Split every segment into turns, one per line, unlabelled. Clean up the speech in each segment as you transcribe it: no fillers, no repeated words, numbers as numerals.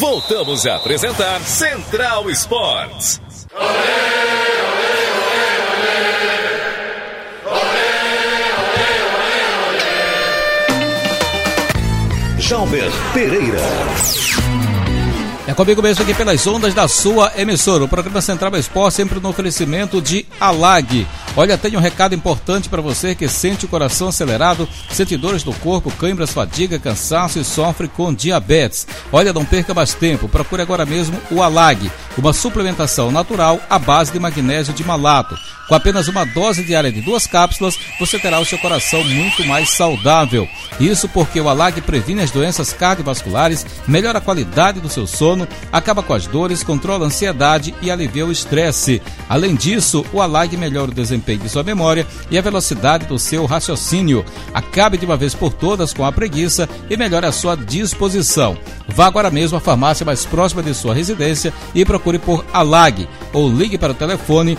Voltamos a apresentar Central Esportes. Jalber Pereira.
É comigo mesmo aqui pelas ondas da sua emissora. O programa Central Esporte sempre no oferecimento de Alag. Olha, tem um recado importante para você que sente o coração acelerado, sente dores do corpo, câimbras, fadiga, cansaço e sofre com diabetes. Olha, não perca mais tempo. Procure agora mesmo o Alag, uma suplementação natural à base de magnésio de malato. Com apenas uma dose diária de 2 cápsulas, você terá o seu coração muito mais saudável. Isso porque o Alag previne as doenças cardiovasculares, melhora a qualidade do seu sono, acaba com as dores, controla a ansiedade e alivia o estresse. Além disso, o Alag melhora o desempenho de sua memória e a velocidade do seu raciocínio. Acabe de uma vez por todas com a preguiça e melhore a sua disposição. Vá agora mesmo à farmácia mais próxima de sua residência e procure por Alag ou ligue para o telefone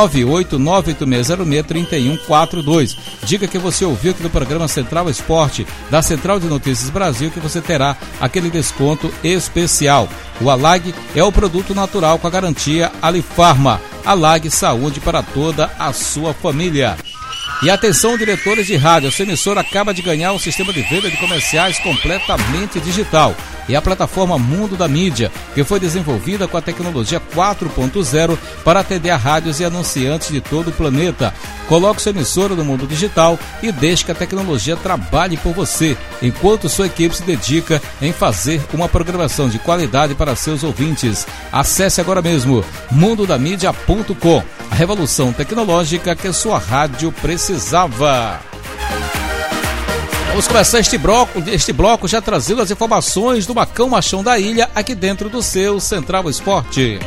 98986063142. Diga que você ouviu aqui no programa Central Esporte, da Central de Notícias Brasil, que você terá aquele desconto especial. O Alag é o produto natural com a garantia Alifarma. Alag, saúde para toda a sua família. E atenção, diretores de rádio, a sua emissora acaba de ganhar um sistema de venda de comerciais completamente digital. E a plataforma Mundo da Mídia, que foi desenvolvida com a tecnologia 4.0 para atender a rádios e anunciantes de todo o planeta. Coloque sua emissora no mundo digital e deixe que a tecnologia trabalhe por você, enquanto sua equipe se dedica em fazer uma programação de qualidade para seus ouvintes. Acesse agora mesmo mundodamídia.com, a revolução tecnológica que sua rádio precisava. Vamos começar este bloco já trazendo as informações do Macão Machão da Ilha aqui dentro do seu Central Esporte.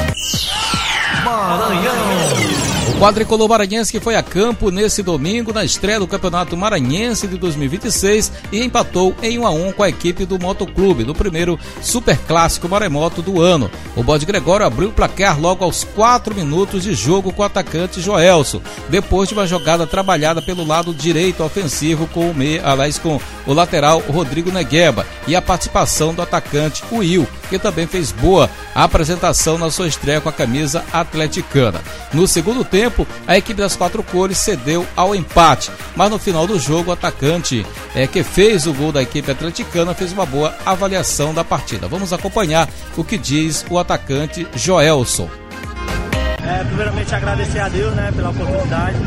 Maranhão.
O quadricolor maranhense que foi a campo nesse domingo na estreia do Campeonato Maranhense de 2026 e empatou em 1-1 com a equipe do Motoclube, no primeiro Super Clássico Maremoto do ano. O Bode Gregório abriu o placar logo aos 4 minutos de jogo com o atacante Joelson, depois de uma jogada trabalhada pelo lado direito ofensivo com o lateral Rodrigo Negueba e a participação do atacante Will, que também fez boa apresentação na sua estreia com a camisa atleticana. No segundo tempo, a equipe das 4 cores cedeu ao empate, mas no final do jogo o atacante que fez o gol da equipe atleticana fez uma boa avaliação da partida. Vamos acompanhar o que diz o atacante Joelson.
Primeiramente agradecer a Deus, pela oportunidade.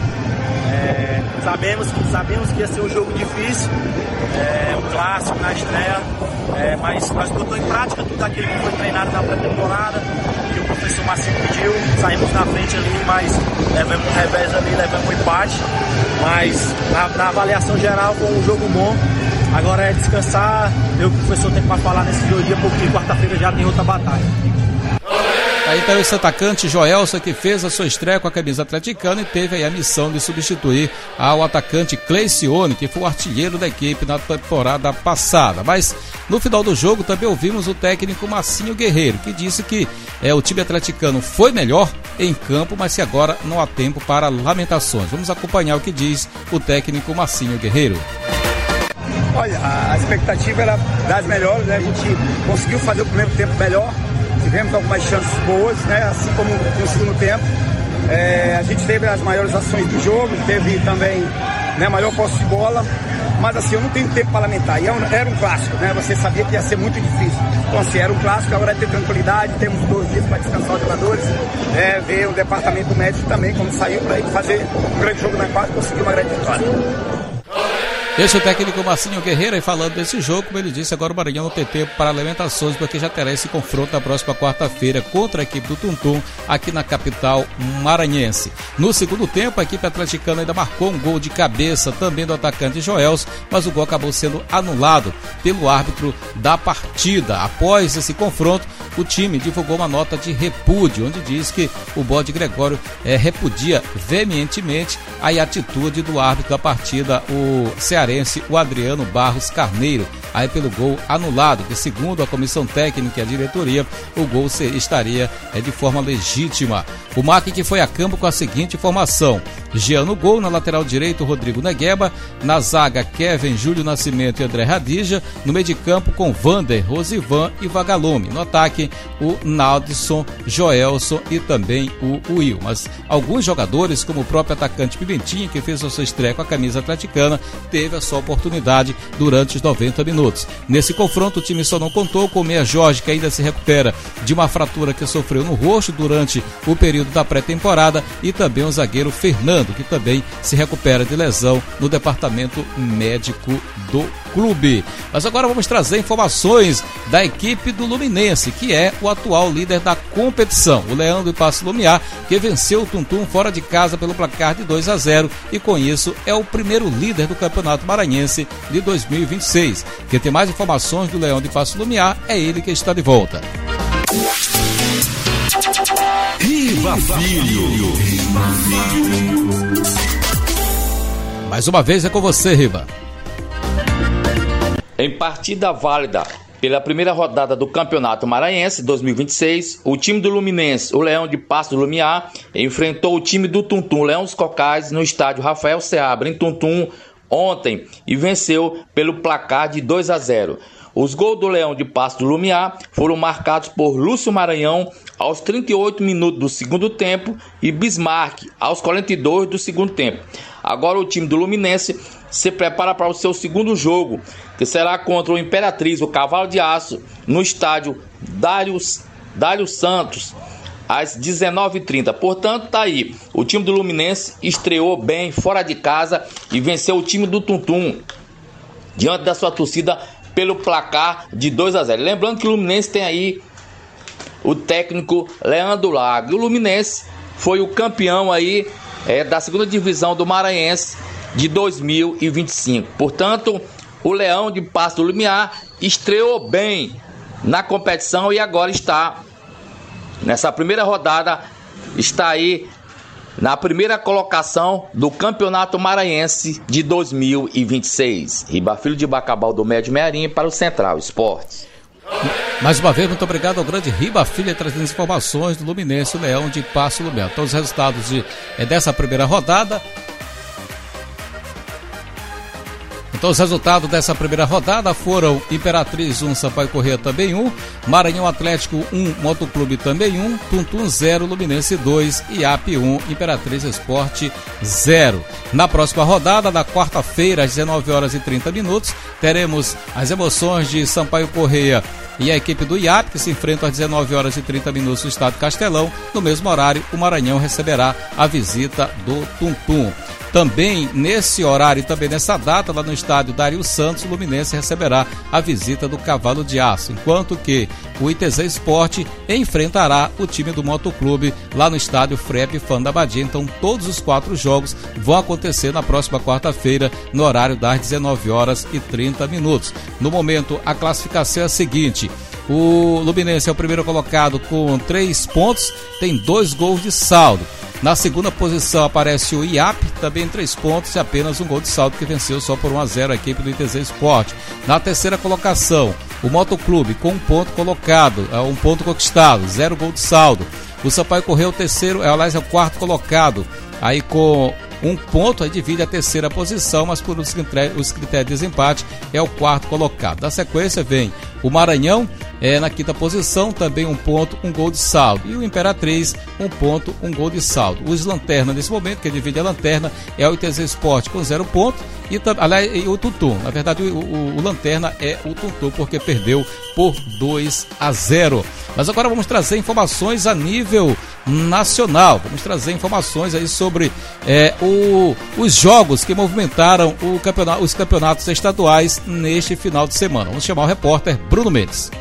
Sabemos que ia ser um jogo difícil, um clássico na estreia, mas nós botamos em prática tudo aquilo que foi treinado na pré-temporada, que o professor Marcinho pediu. Saímos na frente ali, mas levamos um revés ali, levamos um empate, mas na avaliação geral foi um jogo bom. Agora é descansar, ver o que o professor tem para falar nesses 2 dias, porque quarta-feira já tem outra batalha.
Aí está esse atacante Joelson, que fez a sua estreia com a camisa atleticana e teve aí a missão de substituir ao atacante Cleicione, que foi o artilheiro da equipe na temporada passada. Mas no final do jogo também ouvimos o técnico Massinho Guerreiro, que disse que o time atleticano foi melhor em campo, mas que agora não há tempo para lamentações. Vamos acompanhar o que diz o técnico Massinho Guerreiro.
Olha, a expectativa era das melhores, a gente conseguiu fazer o primeiro tempo melhor. Tivemos algumas chances boas, assim como no segundo tempo. A gente teve as maiores ações do jogo, teve também maior posse de bola, mas assim, eu não tenho tempo para lamentar. E era um clássico, você sabia que ia ser muito difícil. Então assim, era um clássico, agora é ter tranquilidade, temos 2 dias para descansar os jogadores, ver o departamento médico também, como saiu, para ele fazer um grande jogo na quarta e conseguir uma grande vitória.
Esse é o técnico Massinho Guerreiro, e falando desse jogo, como ele disse, agora o Maranhão não tem tempo para lamentações, porque já terá esse confronto na próxima quarta-feira contra a equipe do Tuntum, aqui na capital maranhense. No segundo tempo, a equipe atleticana ainda marcou um gol de cabeça, também do atacante Joelson, mas o gol acabou sendo anulado pelo árbitro da partida. Após esse confronto, o time divulgou uma nota de repúdio, onde diz que o Bode Gregório repudia veementemente a atitude do árbitro da partida, o cearense cearense, o Adriano Barros Carneiro, aí pelo gol anulado, que segundo a comissão técnica e a diretoria, o gol estaria de forma legítima. O MAC que foi a campo com a seguinte formação: Jean no gol, na lateral direito Rodrigo Negueba, na zaga Kevin, Júlio Nascimento e André Radija, no meio de campo com Vander, Rosivan e Vagalume, no ataque o Naldson, Joelson e também o Will. Mas alguns jogadores, como o próprio atacante Pimentinha, que fez a sua estreia com a camisa atleticana, teve a sua oportunidade durante os 90 minutos. Nesse confronto o time só não contou com o meia Jorge, que ainda se recupera de uma fratura que sofreu no rosto durante o período da pré-temporada, e também o zagueiro Fernando, que também se recupera de lesão no departamento médico do clube. Mas agora vamos trazer informações da equipe do Luminense, que é o atual líder da competição, o Leão do Paço Lumiar, que venceu o Tuntum fora de casa pelo placar de 2-0 e com isso é o primeiro líder do Campeonato Maranhense de 2026. Quem tem mais informações do Leão de Paço Lumiar é ele que está de volta.
Riva Filho.
Mais uma vez é com você, Riva.
Em partida válida pela primeira rodada do Campeonato Maranhense 2026, o time do Luminense, o Leão de Paço do Lumiar, enfrentou o time do Tuntum, Leão dos Cocais, no estádio Rafael Seabra, em Tuntum, ontem, e venceu pelo placar de 2-0. Os gols do Leão de Paço do Lumiar foram marcados por Lúcio Maranhão aos 38 minutos do segundo tempo e Bismarck aos 42 do segundo tempo. Agora o time do Luminense se prepara para o seu segundo jogo, que será contra o Imperatriz, o Cavalo de Aço, no estádio Dário Santos, às 19h30. Portanto, tá aí. O time do Luminense estreou bem fora de casa e venceu o time do Tuntum diante da sua torcida pelo placar de 2-0. Lembrando que o Luminense tem aí o técnico Leandro Lago. E o Luminense foi o campeão aí da segunda divisão do Maranhense de 2025. Portanto, o Leão de Paço do Lumiar estreou bem na competição e agora está nessa primeira rodada, está aí na primeira colocação do Campeonato Maranhense de 2026. Riba Filho de Bacabal do Médio Mearim para o Central Esportes.
Mais uma vez, muito obrigado ao grande Riba Filho, trazendo informações do Luminense, o Leão de Paço Lumiar. Então, os resultados dessa primeira rodada. Então, os resultados dessa primeira rodada foram Imperatriz 1, Sampaio Corrêa também 1, Maranhão Atlético 1, Motoclube também 1, Tuntum 0, Luminense 2, IAP 1, Imperatriz Esporte 0. Na próxima rodada, na quarta-feira, às 19h30, teremos as emoções de Sampaio Corrêa e a equipe do IAP, que se enfrentam às 19h30 no Estádio Castelão. No mesmo horário, o Maranhão receberá a visita do Tuntum. Também nesse horário e também nessa data, lá no estádio Dário Santos, o Luminense receberá a visita do Cavalo de Aço, enquanto que o ITZ Esporte enfrentará o time do Motoclube lá no estádio FREP Fã da Badia. Então todos os 4 jogos vão acontecer na próxima quarta-feira, no horário das 19h30. No momento, a classificação é a seguinte: o Luminense é o primeiro colocado com 3 pontos, tem 2 gols de saldo. Na segunda posição aparece o IAP, também 3 pontos e apenas 1 gol de saldo, que venceu só por 1-0 a equipe do ITZ Esporte. Na terceira colocação, o Motoclube com 1 ponto colocado, 1 ponto conquistado, 0 gol de saldo. O Sampaio Corrêa é o terceiro, aliás, é o 4º colocado, aí com 1 ponto, aí divide a terceira posição, mas por os critérios de desempate é o 4º colocado. Na sequência vem o Maranhão, na 5ª posição, também 1 ponto, 1 gol de saldo. E o Imperatriz, 1 ponto, 1 gol de saldo. Os lanterna nesse momento, que divide a lanterna, é o ITZ Esporte com 0 ponto e o Tuntum. Na verdade, o lanterna é o Tuntum, porque perdeu por 2-0. Mas agora vamos trazer informações a nível nacional. Vamos trazer informações aí sobre os jogos que movimentaram os campeonatos estaduais neste final de semana. Vamos chamar o repórter Bruno Mendes.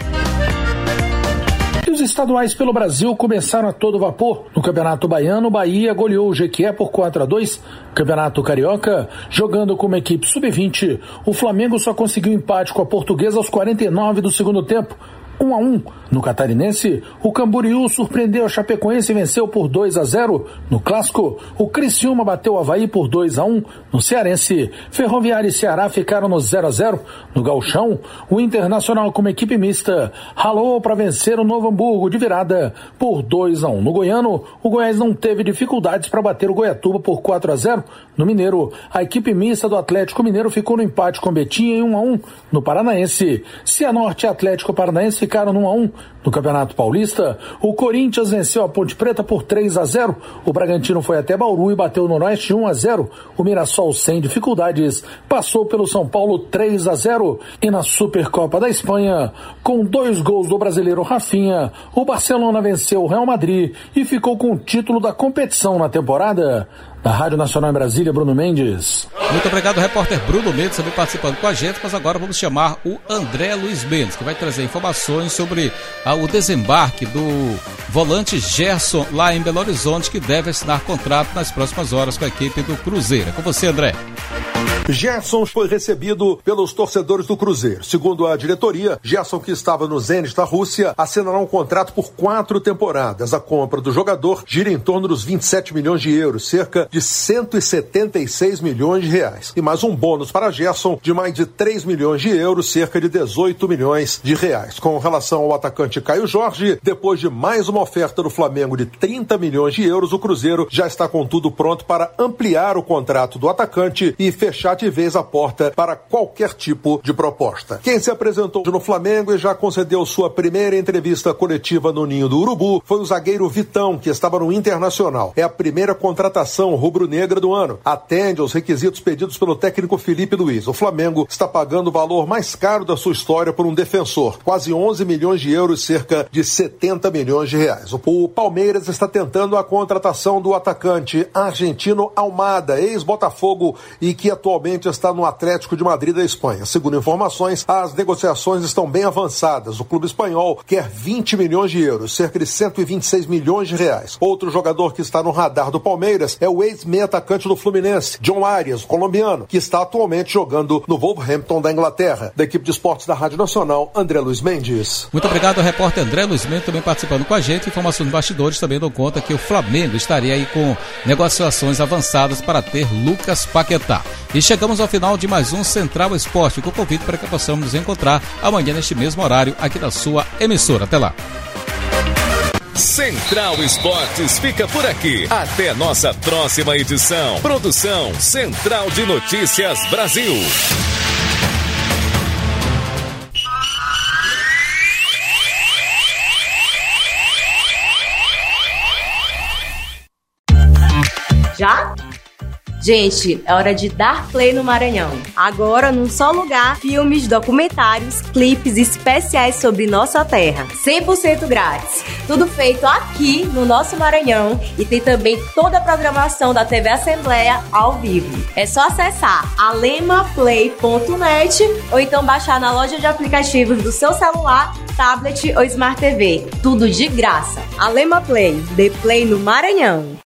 Os estaduais pelo Brasil começaram a todo vapor. No Campeonato Baiano, o Bahia goleou o Jequié por 4-2. Campeonato Carioca, jogando como equipe sub-20, o Flamengo só conseguiu empate com a Portuguesa aos 49 do segundo tempo. 1-1. No Catarinense, o Camboriú surpreendeu a Chapecoense e venceu por 2-0. No Clássico, o Criciúma bateu o Avaí por 2-1. No Cearense, Ferroviária e Ceará ficaram no 0-0. No Gauchão, o Internacional, como equipe mista, ralou para vencer o Novo Hamburgo de virada por 2-1. No Goiano, o Goiás não teve dificuldades para bater o Goiatuba por 4-0. No Mineiro, a equipe mista do Atlético Mineiro ficou no empate com Betinha em 1-1. No Paranaense, Cianorte e Atlético Paranaense ficaram no 1-1. No Campeonato Paulista, o Corinthians venceu a Ponte Preta por 3-0. O Bragantino foi até Bauru e bateu no Noroeste 1-0. O Mirassol, sem dificuldades, passou pelo São Paulo 3-0. E na Supercopa da Espanha, com 2 gols do brasileiro Rafinha, o Barcelona venceu o Real Madrid e ficou com o título da competição na temporada. Da Rádio Nacional em Brasília, Bruno Mendes.
Muito obrigado, repórter Bruno Mendes, também participando com a gente, mas agora vamos chamar o André Luiz Mendes, que vai trazer informações sobre o desembarque do volante Gerson lá em Belo Horizonte, que deve assinar contrato nas próximas horas com a equipe do Cruzeiro. É com você, André.
Gerson foi recebido pelos torcedores do Cruzeiro. Segundo a diretoria, Gerson, que estava no Zenit da Rússia, assinará um contrato por 4 temporadas. A compra do jogador gira em torno dos 27 milhões de euros, cerca de 176 milhões de reais. E mais um bônus para Gerson de mais de 3 milhões de euros, cerca de 18 milhões de reais. Com relação ao atacante Caio Jorge, depois de mais uma oferta do Flamengo de 30 milhões de euros, o Cruzeiro já está com tudo pronto para ampliar o contrato do atacante e fechar de vez a porta para qualquer tipo de proposta. Quem se apresentou no Flamengo e já concedeu sua primeira entrevista coletiva no Ninho do Urubu foi o zagueiro Vitão, que estava no Internacional. É a primeira contratação rubro-negra do ano. Atende aos requisitos pedidos pelo técnico Felipe Luiz. O Flamengo está pagando o valor mais caro da sua história por um defensor. Quase 11 milhões de euros, cerca de 70 milhões de reais. O Palmeiras está tentando a contratação do atacante argentino Almada, ex-Botafogo e que atualmente está no Atlético de Madrid da Espanha. Segundo informações, as negociações estão bem avançadas. O clube espanhol quer 20 milhões de euros, cerca de 126 milhões de reais. Outro jogador que está no radar do Palmeiras é o ex-meia atacante do Fluminense, John Arias, o colombiano, que está atualmente jogando no Wolverhampton da Inglaterra. Da equipe de esportes da Rádio Nacional, André Luiz Mendes.
Muito obrigado, repórter André Luiz Mendes, também participando com a gente. Informações dos bastidores também dão conta que o Flamengo estaria aí com negociações avançadas para ter Lucas Paquetá. E chegamos ao final de mais um Central Esporte, com o convite para que possamos nos encontrar amanhã neste mesmo horário aqui na sua emissora. Até lá.
Central Esportes fica por aqui. Até nossa próxima edição. Produção Central de Notícias Brasil.
Já? Gente, é hora de dar play no Maranhão. Agora, num só lugar, filmes, documentários, clipes especiais sobre nossa terra. 100% grátis. Tudo feito aqui no nosso Maranhão e tem também toda a programação da TV Assembleia ao vivo. É só acessar alemaplay.net ou então baixar na loja de aplicativos do seu celular, tablet ou Smart TV. Tudo de graça. Alema Play, dê play no Maranhão.